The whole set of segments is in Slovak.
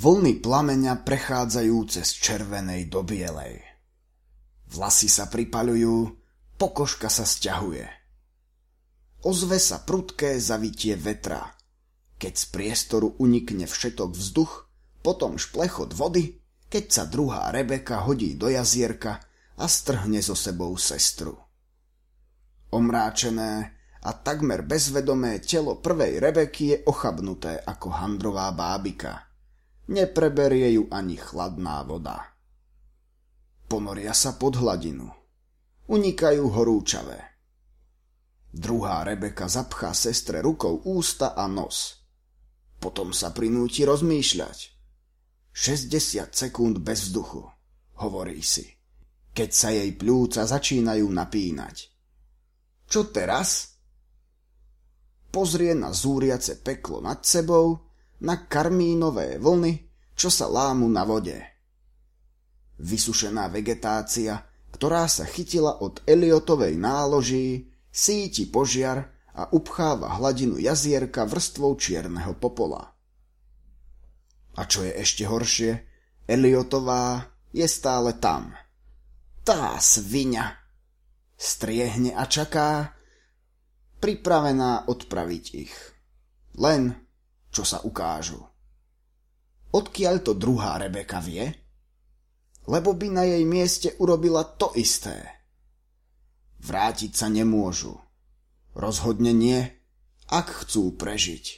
Vlny plameňa prechádzajú cez červenej do bielej. Vlasy sa pripaľujú, pokožka sa sťahuje. Ozve sa prudké zavitie vetra. Keď z priestoru unikne všetok vzduch, potom šplechot vody, keď sa druhá Rebeka hodí do jazierka a strhne so sebou sestru. Omráčené a takmer bezvedomé telo prvej Rebeky je ochabnuté ako handrová bábika. Nepreberie ju ani chladná voda. Ponoria sa pod hladinu. Unikajú horúčavé. Druhá Rebeka zapchá sestre rukou ústa a nos. Potom sa prinúti rozmýšľať. 60 sekúnd bez vzduchu, hovorí si, keď sa jej pľúca začínajú napínať. Čo teraz? Pozrie na zúriace peklo nad sebou, na karmínové vlny, čo sa lámu na vode. Vysušená vegetácia, ktorá sa chytila od Eliotovej náloží, síti požiar a upcháva hladinu jazierka vrstvou čierneho popola. A čo je ešte horšie, Eliotová je stále tam. Tá sviňa striehne a čaká, pripravená odpraviť ich. Len čo sa ukážu. Odkiaľ to druhá Rebeka vie? Lebo by na jej mieste urobila to isté. Vrátiť sa nemôžu. Rozhodne nie, ak chcú prežiť.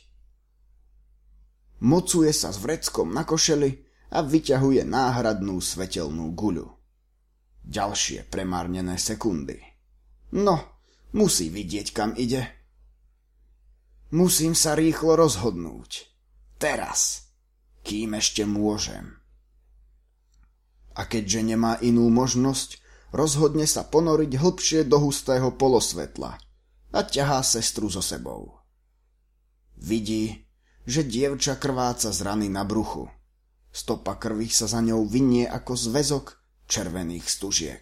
Mocuje sa s vreckom na košeli a vyťahuje náhradnú svetelnú guľu. Ďalšie premárnené sekundy. No, musí vidieť, kam ide. Musím sa rýchlo rozhodnúť. Teraz, kým ešte môžem. A keďže nemá inú možnosť, rozhodne sa ponoriť hlbšie do hustého polosvetla a ťahá sestru so sebou. Vidí, že dievča krváca z rany na bruchu. Stopa krvi sa za ňou vinie ako zväzok červených stužiek.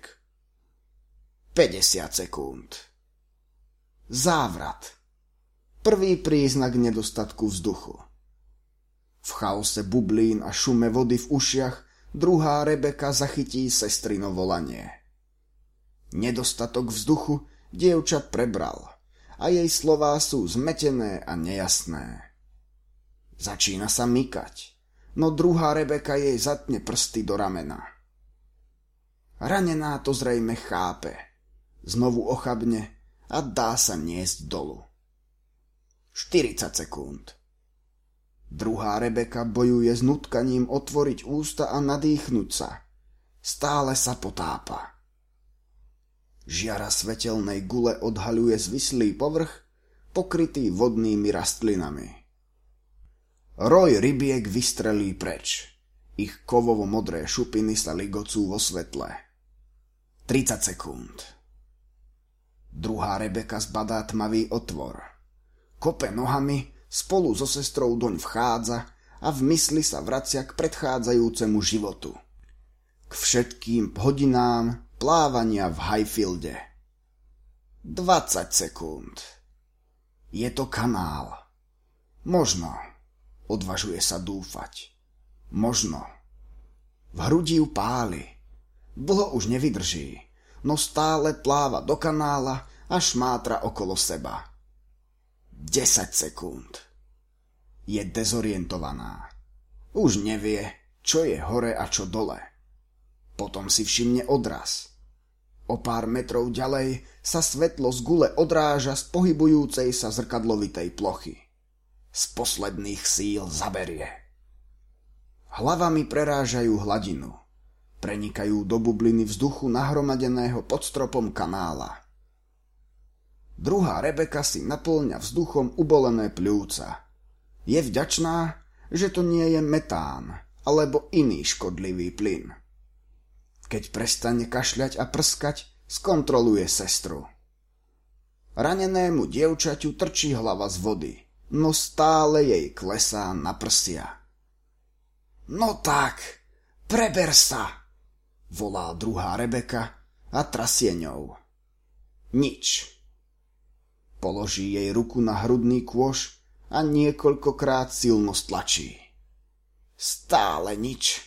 50 sekúnd. Závrat. Prvý príznak nedostatku vzduchu. V chaose bublín a šume vody v ušiach druhá Rebeka zachytí sestrino volanie. Nedostatok vzduchu dievča prebral a jej slová sú zmetené a nejasné. Začína sa mykať, no druhá Rebeka jej zatne prsty do ramena. Ranená to zrejme chápe, znovu ochabne a dá sa niesť dolu. 40 sekúnd. Druhá Rebeka bojuje s nutkaním otvoriť ústa a nadýchnuť sa. Stále sa potápa. Žiara svetelnej gule odhaľuje zvislý povrch, pokrytý vodnými rastlinami. Roj rybiek vystrelí preč. Ich kovovo-modré šupiny sa ligocú vo svetle. 30 sekúnd. Druhá Rebeka zbadá tmavý otvor. Kope nohami, spolu so sestrou doň vchádza a v mysli sa vracia k predchádzajúcemu životu. K všetkým hodinám plávania v Highfielde. 20 sekúnd. Je to kanál. Možno. Odvažuje sa dúfať. Možno. V hrudi ju páli. Dlho už nevydrží, no stále pláva do kanála a šmátra okolo seba. 10 sekúnd. Je dezorientovaná. Už nevie, čo je hore a čo dole. Potom si všimne odraz. O pár metrov ďalej sa svetlo z gule odráža z pohybujúcej sa zrkadlovitej plochy. Z posledných síl zaberie. Hlavami prerážajú hladinu. Prenikajú do bubliny vzduchu nahromadeného pod stropom kanála. Druhá Rebeka si napĺňa vzduchom ubolené pľúca. Je vďačná, že to nie je metán alebo iný škodlivý plyn. Keď prestane kašľať a prskať, skontroluje sestru. Ranenému dievčaťu trčí hlava z vody, no stále jej klesá na prsia. No tak, preber sa, volá druhá Rebeka a trasie ňou. Nič. Položí jej ruku na hrudný kôš a niekoľkokrát silno stlačí. Stále nič.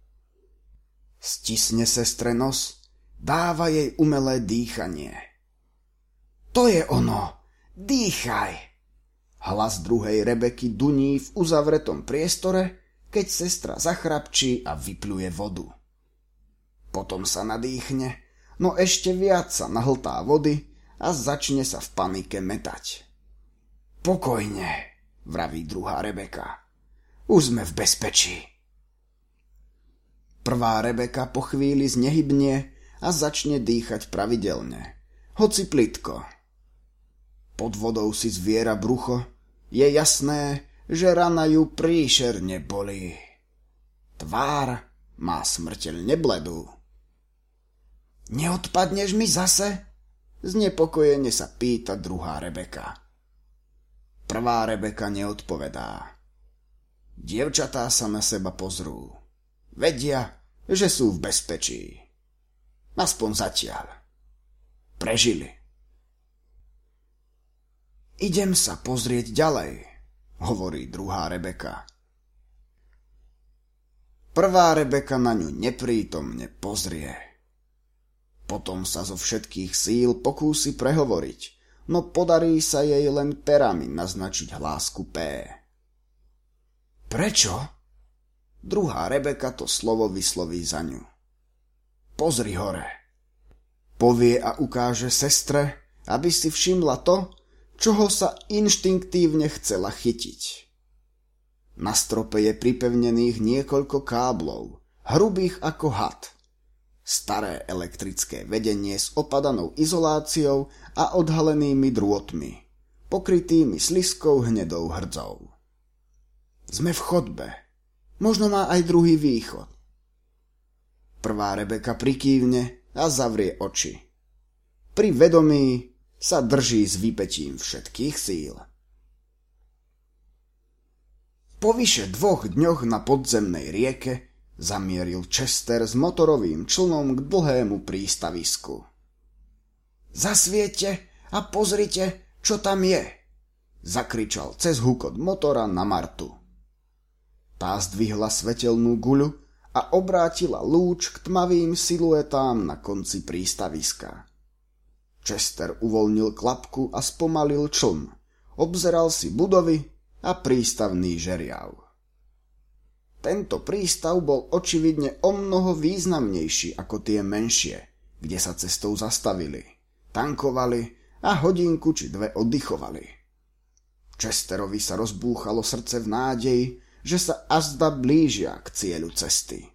Stisne sestre nos, dáva jej umelé dýchanie. To je ono, dýchaj. Hlas druhej Rebeky duní v uzavretom priestore, keď sestra zachrapčí a vypluje vodu. Potom sa nadýchne, no ešte viac sa nahltá vody a začne sa v panike mätať. Pokojne, vraví druhá Rebeka. Už sme v bezpečí. Prvá Rebeka po chvíli znehybnie a začne dýchať pravidelne, hoci plitko. Pod vodou si zviera brucho, je jasné, že rana ju príšerne bolí. Tvár má smrteľne bledú. Neodpadneš mi zase? Znepokojene sa pýta druhá Rebeka. Prvá Rebeka neodpovedá. Dievčatá sa na seba pozrú. Vedia, že sú v bezpečí. Aspoň zatiaľ. Prežili. Idem sa pozrieť ďalej, hovorí druhá Rebeka. Prvá Rebeka na ňu neprítomne pozrie. Potom sa zo všetkých síl pokúsi prehovoriť, no podarí sa jej len perami naznačiť hlásku P. Prečo? Druhá Rebeka to slovo vysloví za ňu. Pozri hore. Povie a ukáže sestre, aby si všimla to, čoho sa inštinktívne chcela chytiť. Na strope je pripevnených niekoľko káblov, hrubých ako had. Staré elektrické vedenie s opadanou izoláciou a odhalenými drôtmi, pokrytými sliskou hnedou hrdzou. Sme v chodbe. Možno má aj druhý východ. Prvá Rebeka prikývne a zavrie oči. Pri vedomí sa drží s vypätím všetkých síl. Po vyše 2 dňoch na podzemnej rieke zamieril Chester s motorovým člnom k dlhému prístavisku. Zasviete a pozrite, čo tam je, zakričal cez hukot motora na Martu. Tá zdvihla svetelnú guľu a obrátila lúč k tmavým siluetám na konci prístaviska. Chester uvoľnil klapku a spomalil čln. Obzeral si budovy a prístavný žeriav. Tento prístav bol očividne omnoho významnejší ako tie menšie, kde sa cestou zastavili, tankovali a hodinku či 2 oddychovali. Chesterovi sa rozbúchalo srdce v nádeji, že sa azda blížia k cieľu cesty.